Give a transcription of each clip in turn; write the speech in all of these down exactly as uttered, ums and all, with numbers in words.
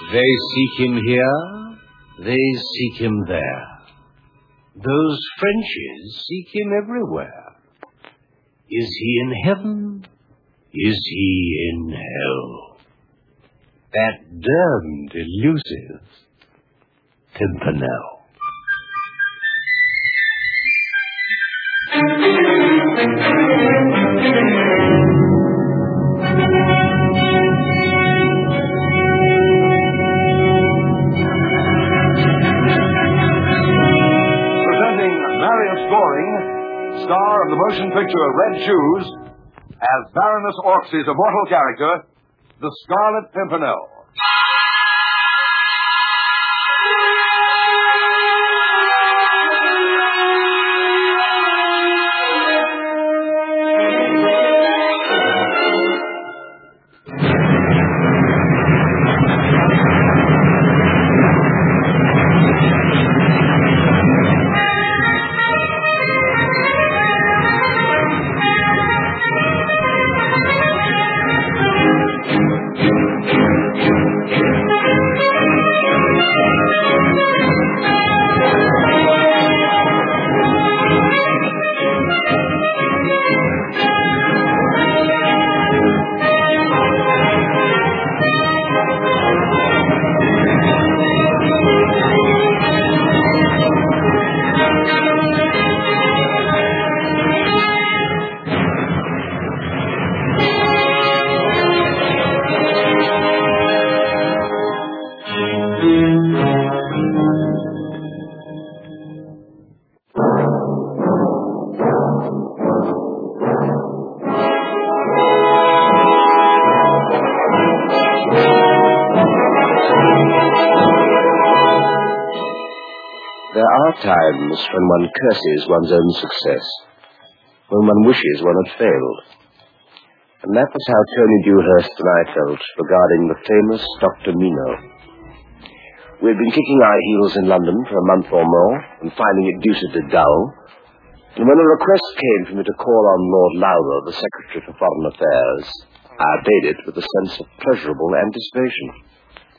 They seek him here, they seek him there. Those Frenchies seek him everywhere. Is he in heaven? Is he in hell? That damned elusive Pimpernel. Star of the motion picture Red Shoes, as Baroness Orczy's immortal character, the Scarlet Pimpernel. There are times when one curses one's own success, when one wishes one had failed. And that was how Tony Dewhurst and I felt regarding the famous Doctor Mino. We had been kicking our heels in London for a month or more and finding it deucedly dull, and when a request came for me to call on Lord Lowther, the Secretary for Foreign Affairs, I obeyed it with a sense of pleasurable anticipation.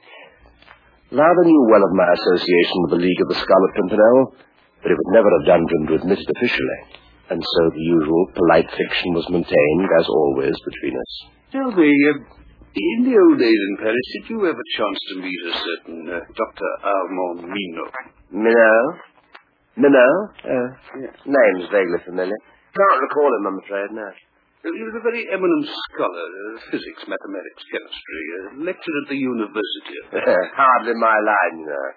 Lowther knew well of my association with the League of the Scarlet Pimpernel, but it would never have done for him to admit it officially, and so the usual polite fiction was maintained, as always, between us. Tell me, uh, in the old days in Paris, did you have a chance to meet a certain uh, Doctor Armand Mino? Mino? Mino? Uh, yes. Name's vaguely familiar. Can't recall him, I'm afraid, no. Well, he was a very eminent scholar, uh, physics, mathematics, chemistry, uh, lectured at the university. Hardly my line, you know.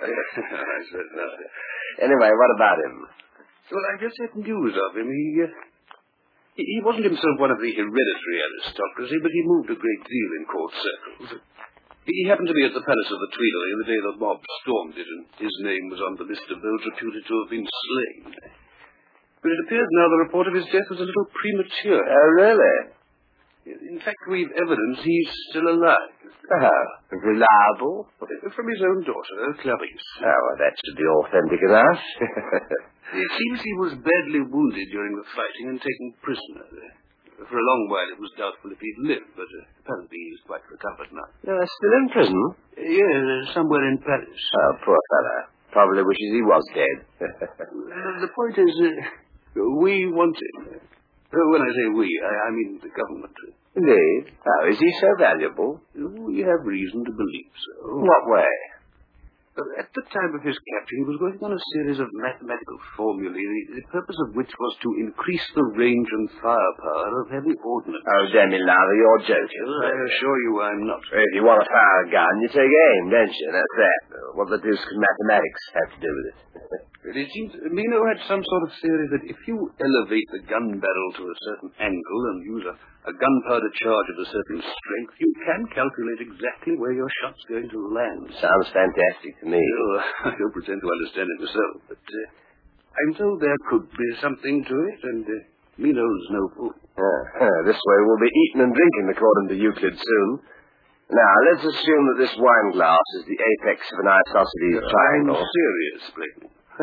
I said nothing. Anyway, what about him? Well, I just had news of him. He, uh, he, he wasn't himself one of the hereditary aristocracy, but he moved a great deal in court circles. He happened to be at the Palace of the Tuileries the day the mob stormed it, and his name was on the list of those reputed to have been slain. But it appears now the report of his death was a little premature. Oh, really? In fact, we've evidence he's still alive. Oh, reliable? From his own daughter, Clarice. Oh, well, that should be authentic enough. It seems he was badly wounded during the fighting and taken prisoner. For a long while it was doubtful if he'd live, but uh, apparently he's quite recovered now. Uh, still in prison? Yes, somewhere in Paris. Oh, poor fellow. Probably wishes he was dead. uh, the point is, uh, we want him. Uh, when I say we, I, I mean the government. Indeed? Oh, is he so valuable? We have reason to believe so. What way? Uh, at the time of his capture, he was working on a series of mathematical formulae, the, the purpose of which was to increase the range and firepower of heavy ordnance. Oh, Demi Lowther, you're joking. I assure you I'm not. If you want to fire a gun, you take aim, don't you? That's that. What the deuce can mathematics have to do with it? It seems Mino had some sort of theory that if you elevate the gun barrel to a certain angle and use a, a gunpowder charge of a certain strength, you can calculate exactly where your shot's going to land. Sounds fantastic to me. Oh, I don't pretend to understand it myself, but uh, I'm told there could be something to it, and uh, Mino's no fool. Uh, uh, this way we'll be eating and drinking according to Euclid soon. Now, let's assume that this wine glass is the apex of an isosceles uh, triangle. I'm serious, Blake. Oh,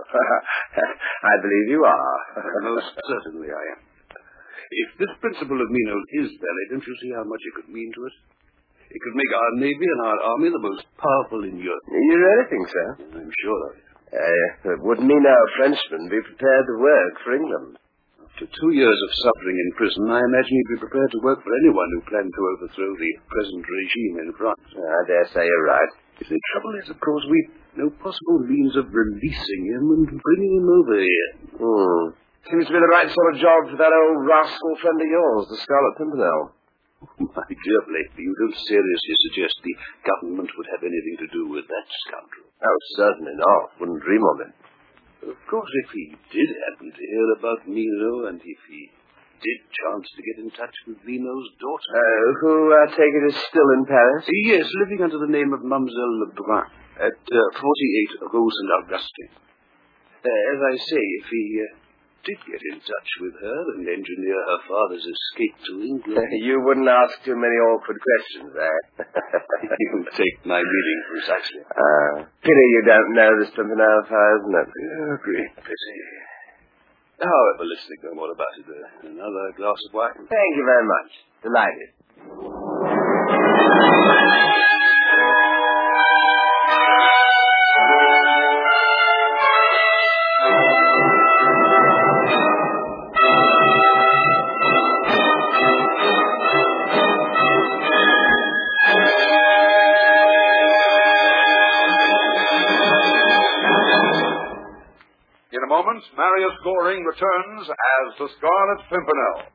I believe you are. Most certainly I am. If this principle of Mino's is valid, don't you see how much it could mean to us? It could make our Navy and our Army the most powerful in Europe. You really think so? I'm sure of it. Uh, it wouldn't mean our Frenchmen be prepared to work for England. After two years of suffering in prison, I imagine he'd be prepared to work for anyone who planned to overthrow the present regime in France. I dare say you're right. The trouble is, of course, we've no possible means of releasing him and bringing him over here. Hmm. Seems to be the right sort of job for that old rascal friend of yours, the Scarlet Pimpernel. My dear Blake, you don't seriously suggest the government would have anything to do with that scoundrel? Oh, certainly not. Wouldn't dream of it. Of course, if he did happen to hear about Mino, and if he did chance to get in touch with Mino's daughter... Uh, who, I take it, is still in Paris? Yes, living under the name of Mademoiselle Lebrun at uh, forty-eight Rue Saint-Augustin. Uh, as I say, if he uh, did get in touch with her and engineer her father's escape to England... You wouldn't ask too many awkward questions, eh? You take my meaning precisely. Uh, pity you don't know this Pimpernel fire, isn't it? Yeah, great pity. However, let's think no more about it. Uh, another glass of wine? Thank you very much. Delighted. In a moment, Marius Goring returns as the Scarlet Pimpernel.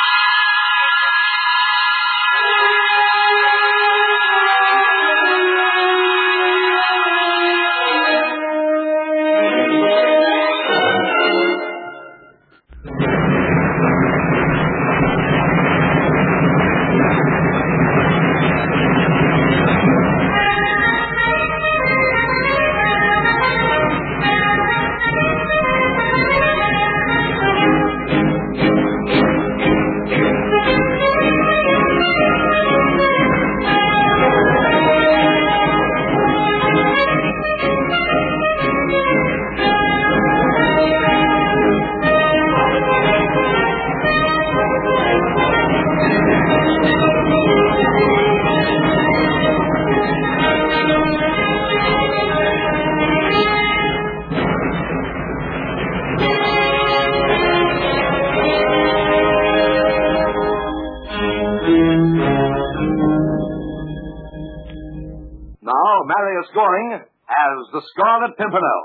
Now, Marius Goring as the Scarlet Pimpernel.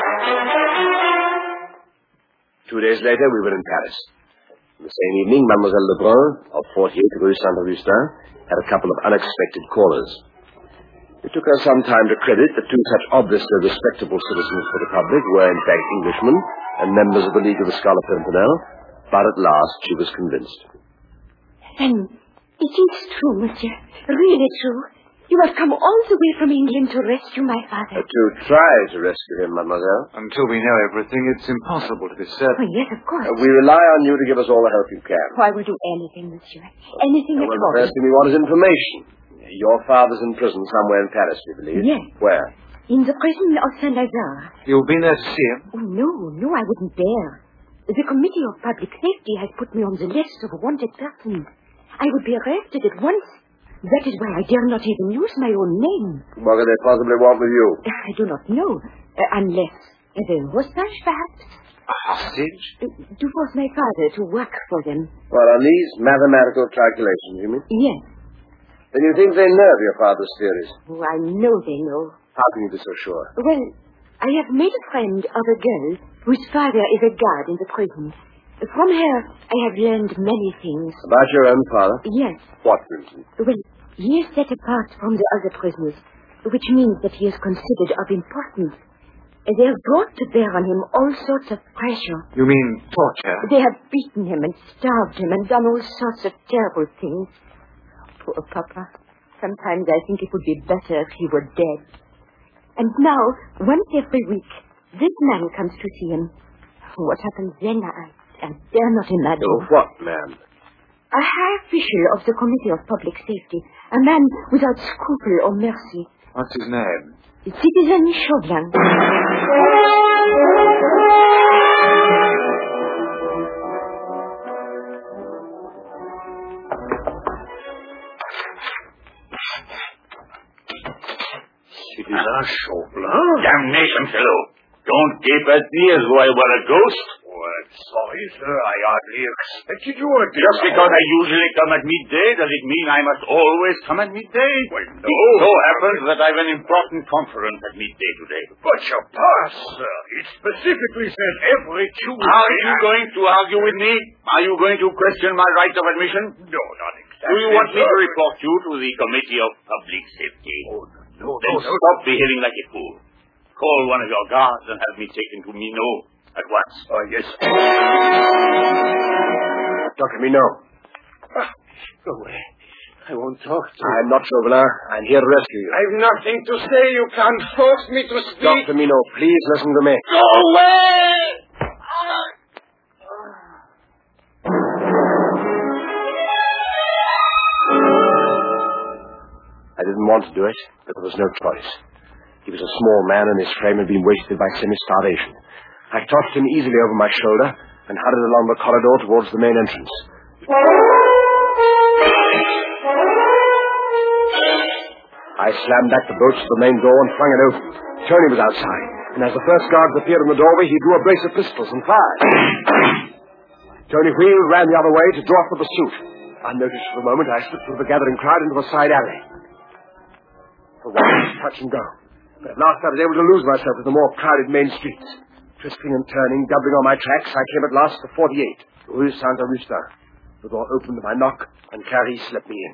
Two days later, we were in Paris. The same evening, Mademoiselle Lebrun, of forty-eight Rue Saint-Augustin, had a couple of unexpected callers. It took her some time to credit that two such obviously respectable citizens for the public were, in fact, Englishmen and members of the League of the Scarlet Pimpernel, but at last she was convinced. Then it is true, monsieur. Really true. You have come all the way from England to rescue my father. Uh, to try to rescue him, mademoiselle. Until we know everything, it's impossible to be certain. Oh, yes, of course. Uh, we rely on you to give us all the help you can. Oh, I will do anything, monsieur. Anything Uh, at well, all. the first thing we want is information. Your father's in prison somewhere in Paris, we believe. Yes. Where? In the prison of Saint-Lazare. You've been there to see him? Oh, no, no, I wouldn't dare. The Committee of Public Safety has put me on the list of wanted persons. I would be arrested at once. That is why I dare not even use my own name. What could they possibly want with you? I do not know. Uh, unless as a hostage, perhaps. A hostage? Uh, to force my father to work for them. Well, on these mathematical calculations, you mean? Yes. Then you think they know of your father's theories? Oh, I know they know. How can you be so sure? Well, I have made a friend of a girl whose father is a guard in the prison. From her, I have learned many things. About your own father? Yes. What, for instance? Well, he is set apart from the other prisoners, which means that he is considered of importance. They have brought to bear on him all sorts of pressure. You mean torture? They have beaten him and starved him and done all sorts of terrible things. Poor Papa. Sometimes I think it would be better if he were dead. And now, once every week, this man comes to see him. What happens then, I, I dare not imagine. Oh, what man? A high official of the Committee of Public Safety. A man without scruple or mercy. What's his name? Citizen Chauvelin. Chauvelin? Damnation, fellow. Don't gape at me as though I were a ghost. Oh, I'm sorry, sir. I hardly expected you at Just because I usually come at midday, does it mean I must always come at midday? Well, no. It so happens that I've an important conference at midday today. But your pass, sir, it specifically says every Tuesday. Are you going to argue with me? Are you going to question my right of admission? No, not exactly. Do you want me sir. to report you to the Committee of Public Safety? Oh, no, no, Then no. stop behaving like a fool. Call one of your guards and have me taken to Minot at once. Oh, yes. Doctor Minot. Ah, go away. I won't talk to you. I'm not Chauvelin. I'm here to rescue you. I've nothing to say. You can't force me to speak. Doctor Minot, please listen to me. Go away! I didn't want to do it, but there was no choice. He was a small man, and his frame had been wasted by semi-starvation. I tossed him easily over my shoulder and hurried along the corridor towards the main entrance. I slammed back the bolts of the main door and flung it open. Tony was outside, and as the first guards appeared in the doorway, he drew a brace of pistols and fired. Tony wheeled, ran the other way to draw up the pursuit. Unnoticed for the moment, I slipped through the gathering crowd into a side alley. For one, it was touch and go. But at last I was able to lose myself in the more crowded main streets. Twisting and turning, doubling on my tracks, I came at last to forty-eight, Rue Saint-Augustin. The door opened at my knock, and Clarice let me in.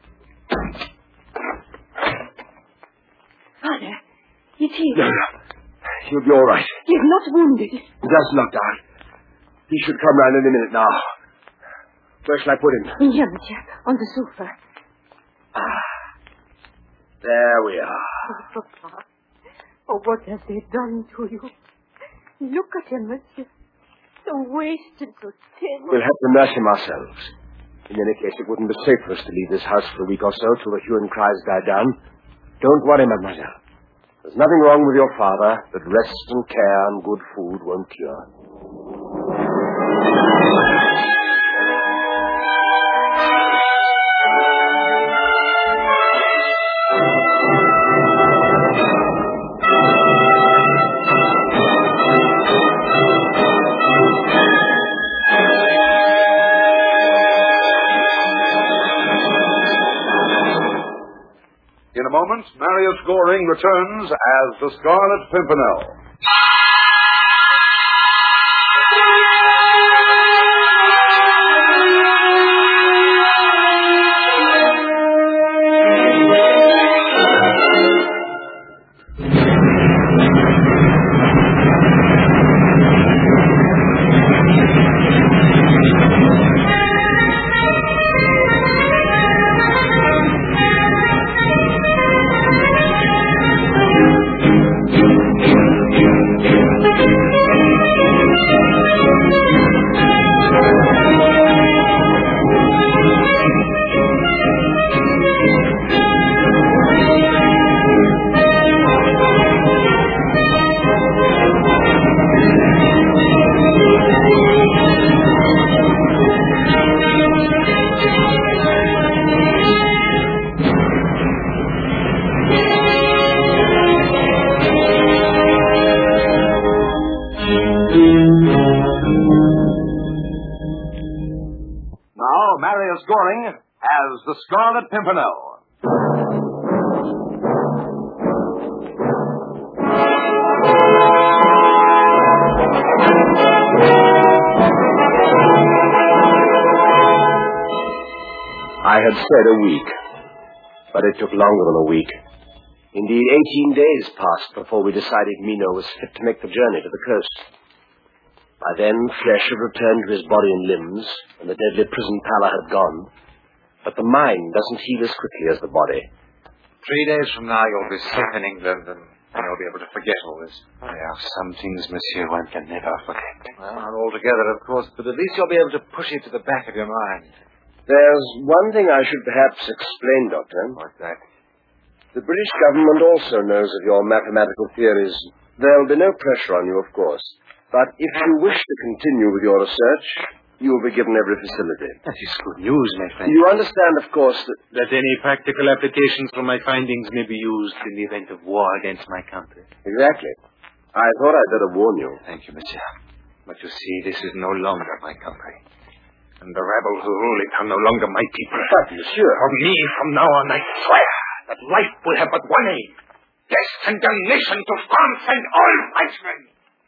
Father, is he? No, no. He'll be all right. He's not wounded. He does knock down. He should come round any minute now. Where shall I put him? Here, monsieur, on the sofa. Ah, there we are. Oh, Papa. Oh, what have they done to you? Look at him, monsieur. So wasted, so thin. We'll have to nurse him ourselves. In any case, it wouldn't be safe for us to leave this house for a week or so till the hue and cries die down. Don't worry, mademoiselle. There's nothing wrong with your father that rest and care and good food won't cure. In a moment, Marius Goring returns as the Scarlet Pimpernel. Marius Goring as the Scarlet Pimpernel. I had said a week, but it took longer than a week. Indeed, eighteen days passed before we decided Minot was fit to make the journey to the coast. By then, flesh had returned to his body and limbs, and the deadly prison pallor had gone. But the mind doesn't heal as quickly as the body. Three days from now, you'll be safe in England, and you'll be able to forget all this. There are some things, monsieur, one can never forget. Well, not altogether, of course, but at least you'll be able to push it to the back of your mind. There's one thing I should perhaps explain, Doctor. What's that? The British government also knows of your mathematical theories. There'll be no pressure on you, of course. But if you wish to continue with your research, You will be given every facility. That is good news, my friend. You understand, of course, that... That any practical applications from my findings may be used in the event of war against my country. Exactly. I thought I'd better warn you. Thank you, monsieur. But you see, this is no longer my country. And the rebels who rule it are no longer my people. But, monsieur... For me, from now on, I swear that life will have but one aim. Death and damnation to France and all Frenchmen.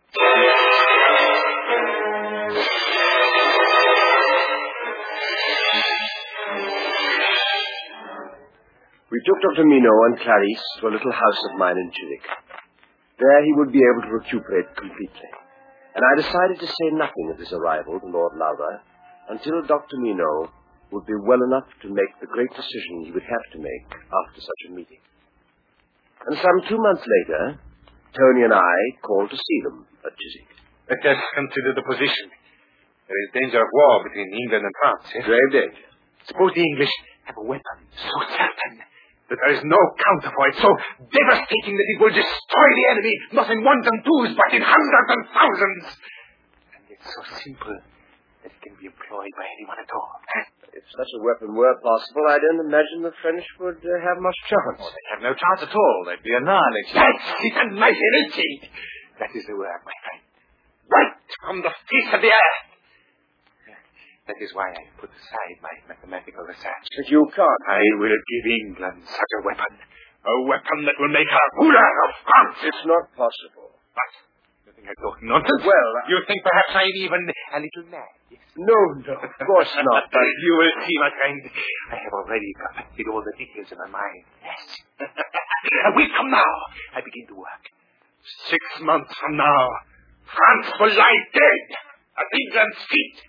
We took Doctor Mino and Clarice to a little house of mine in Chiswick. There he would be able to recuperate completely. And I decided to say nothing of his arrival to Lord Lowther until Doctor Mino would be well enough to make the great decision he would have to make after such a meeting. And some two months later, Tony and I called to see them at Chiswick. Let us consider the position. There is danger of war between England and France, yes? Grave danger. Suppose the English have a weapon so certain that there is no counter for it, so devastating that it will destroy the enemy, not in ones and twos, but in hundreds and thousands. And yet so simple that it can be employed by anyone at all. If such a weapon were possible, I don't imagine the French would uh, have much chance. Oh, they have no chance at all. They'd be annihilated. That's it, annihilated. That is the word, my friend. Right from the face of the earth. That is why I put aside my mathematical research. But you can't. I will give England such a weapon. A weapon that will make her ruler of France. It's not possible. What? You think I'm talking nonsense? Well, I... You think perhaps I'm even a little mad, yes? No, no, of course not. But you will see, my friend. I have already perfected all the details in my mind. Yes. A week from now, I begin to work. Six months from now, France will lie dead at England's feet.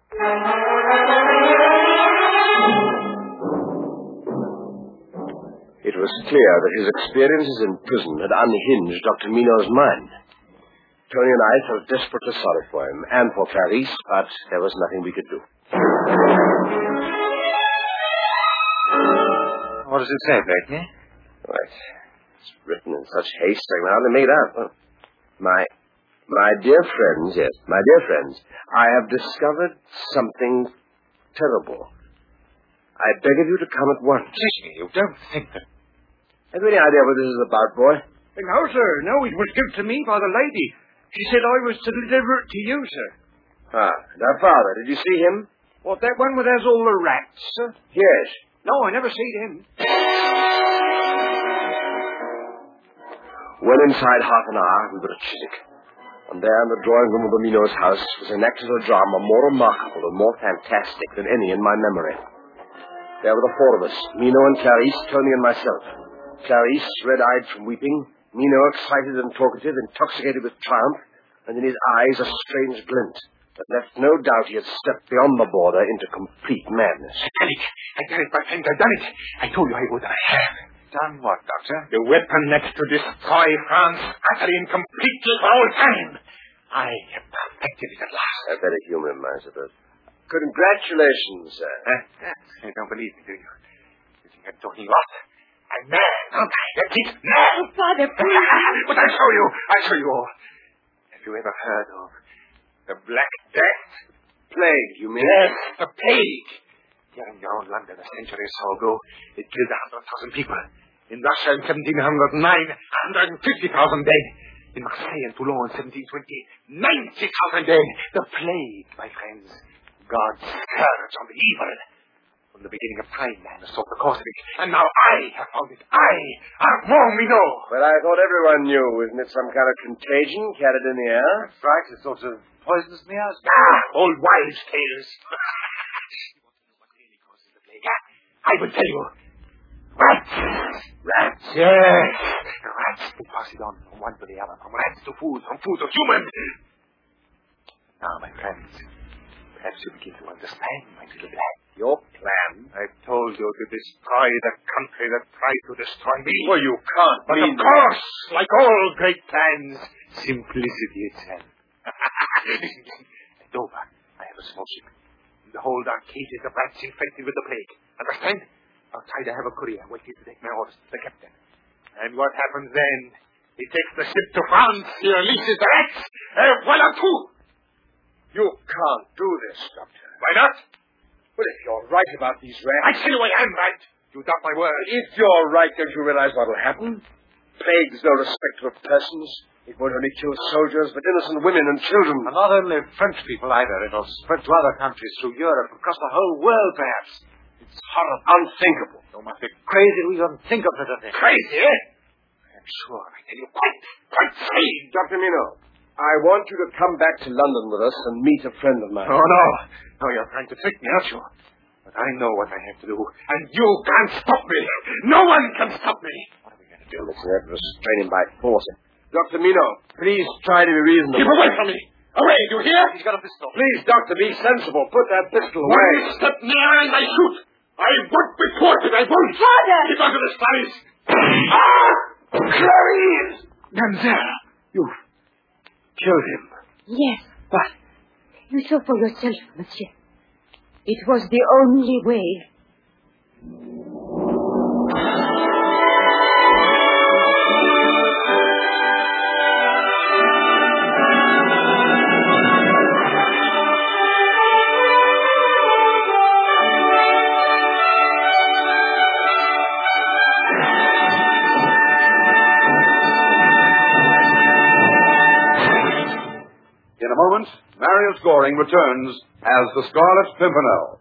It was clear that his experiences in prison had unhinged Doctor Mino's mind. Tony and I felt desperately sorry for him and for Clarice, but there was nothing we could do. What does it say, Blakeney? Right. It's written in such haste I can hardly make it out. Oh. My, my dear friends, yes, my dear friends, I have discovered something terrible. I beg of you to come at once. Excuse me, you don't think that... Have you any idea what this is about, boy? No, sir. No, it was given to me by the lady. She said I was to deliver it to you, sir. Ah, and our father, did you see him? What, that one with has all the rats, sir? Yes. No, I never seen him. Well, inside half an hour, we were at Chiswick. And there in the drawing room of the Mino's house was enacted a drama more remarkable and more fantastic than any in my memory. There were the four of us, Mino and Clarice, Tony and myself. Clarice, red-eyed from weeping, Mino excited and talkative, intoxicated with triumph, and in his eyes a strange glint that left no doubt he had stepped beyond the border into complete madness. I done it. I done it, my friend. I done it. I told you I would. I have. Done what, Doctor? The weapon that's to destroy France utterly and completely for all time. I have perfected it at last. I better humor him, I suppose. Congratulations, sir. Huh? You don't believe me, do you? You think I'm talking rot? I'm mad, aren't I? That's it, mad. Oh, Father, please. But I'll show you. I'll show you all. Have you ever heard of the Black Death? Plague, you mean? Yes, the plague. Here in your own London a century or so ago, it killed a hundred thousand people. In Russia in seventeen oh nine, one hundred fifty thousand dead. In Marseille and Toulon in seventeen twenty, ninety thousand dead. The plague, my friends. God's scourge on the evil. From the beginning of time, man has sought the cause of it. And now I have found it. I, Armand Minot. Well, I thought everyone knew. Isn't it some kind of contagion carried in the air? That's right. It's sort of poisonous miasma. Ah, old wives' tales. What really causes the plague? I will tell you. Rats. Rats, yes. Rats. They pass it on from one to the other, from rats to food, from food to human. Now, my friends, perhaps you begin to understand my little plan. Your plan? I told you to destroy the country that tried to destroy me. Well, you can't But mean... of course, like all great plans, simplicity itself. At Dover, I have a small ship. In the hold are cages of rats infected with the plague. Understand? Outside I have a courier waiting to take my orders to the captain. And what happens then? He takes the ship to France. He releases the rats. Et voilà tout. You can't do this, Doctor. Why not? Well, if you're right about these rats... I tell you I am right. You doubt my word. If you're right, don't you realize what'll happen? Plague's no respecter of persons. It won't only kill soldiers, but innocent women and children. And not only French people either. It'll spread to other countries, through Europe, across the whole world, perhaps. It's horrible. Unthinkable. You must be crazy to even think of such a thing. Crazy, eh? I am sure. I tell you, quite, quite sane. Doctor Mino, I want you to come back to London with us and meet a friend of mine. Oh, no. No, you're trying to trick me, aren't you? But I know what I have to do, and you can't stop me. No one can stop me. What are we going to do? Let's have to restrain him by force. Doctor Mino, please try to be reasonable. Keep away from me. Away, do you hear? He's got a pistol. Please, Doctor, be sensible. Put that pistol away. One step nearer and I shoot. I won't be thwarted. I won't. Father! Keep out of this place. Ah! Clarice! Mademoiselle, you've killed him. Yes. But You saw for yourself, monsieur. It was the only way. In a moment, Marius Goring returns as the Scarlet Pimpernel.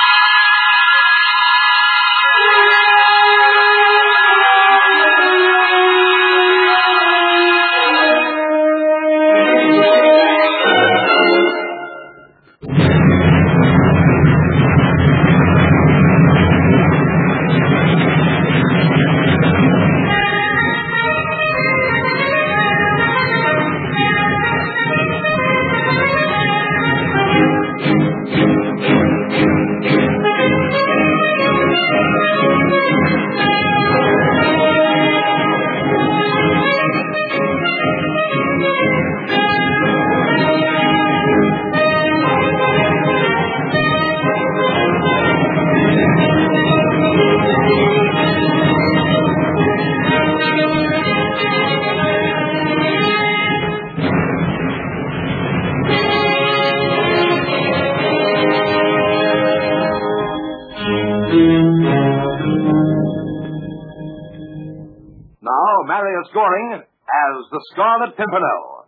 Now, Marius Goring as the Scarlet Pimpernel.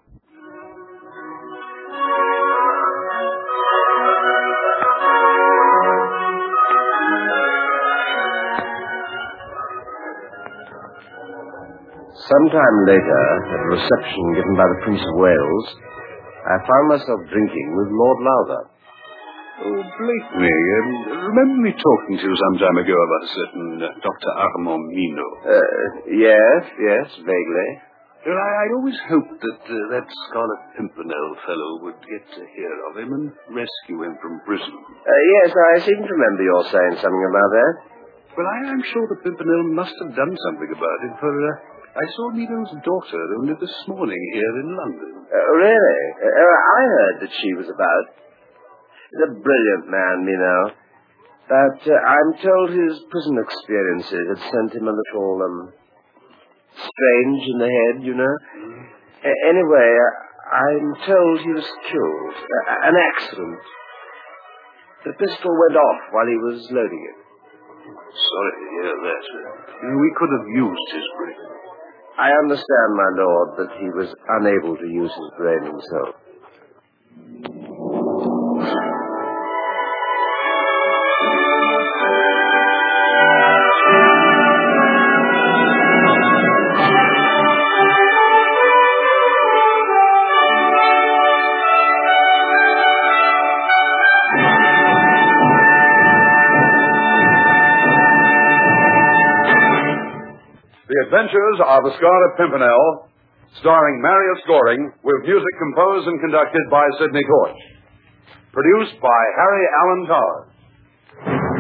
Sometime later, at a reception given by the Prince of Wales, I found myself drinking with Lord Lowther. Oh, Blakeney, um, remember me talking to you some time ago about a certain uh, Doctor Armand Mino? Uh, yes, yes, vaguely. Well, I, I'd always hoped that uh, that Scarlet Pimpernel fellow would get to hear of him and rescue him from prison. Uh, yes, I seem to remember your saying something about that. Well, I am sure the Pimpernel must have done something about it, for uh, I saw Mino's daughter only this morning here in London. Uh, really? Uh, I heard that she was about. He's a brilliant man, Mino. But uh, I'm told his prison experiences had sent him a little, um, strange in the head, you know. Mm. Uh, anyway, uh, I'm told he was killed. Uh, an accident. The pistol went off while he was loading it. Sorry to hear that. You know, we could have used his brain. I understand, my lord, that he was unable to use his brain himself. The Adventures of the Scarlet Pimpernel, starring Marius Goring, with music composed and conducted by Sidney Torch. Produced by Harry Allen Towers.